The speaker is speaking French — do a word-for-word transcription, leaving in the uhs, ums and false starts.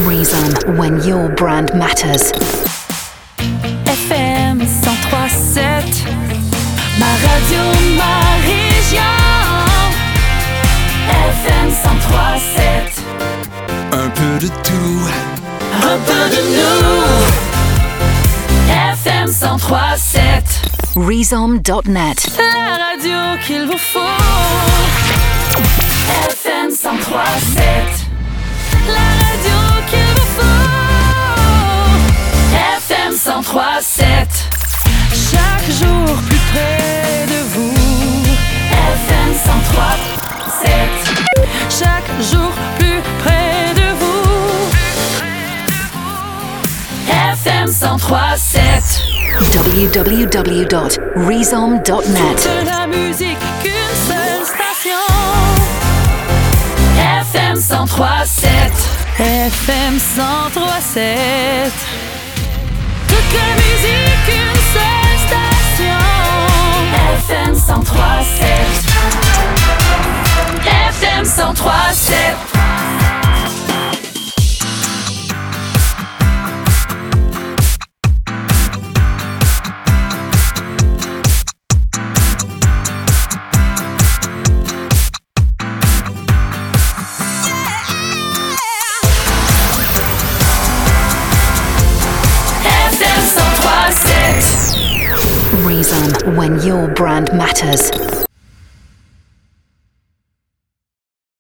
Reason, when your brand matters. F M cent trois sept, ma radio, ma région. F M cent trois sept. Un peu de tout, un peu de nous. F M cent trois sept. Reason dot net. La radio qu'il vous faut. F M cent trois sept. La radio qu'il vous faut. F M cent trois sept. Chaque jour plus près de vous. F M cent trois sept. Chaque jour plus près de vous. F M cent trois sept. w w w dot reason dot net. Toute la musique qu'une seule station. F M cent trois sept. F M cent trois sept. Toute la musique qu'une seule station. F M cent trois sept. F M cent trois sept. Reason, when your brand matters.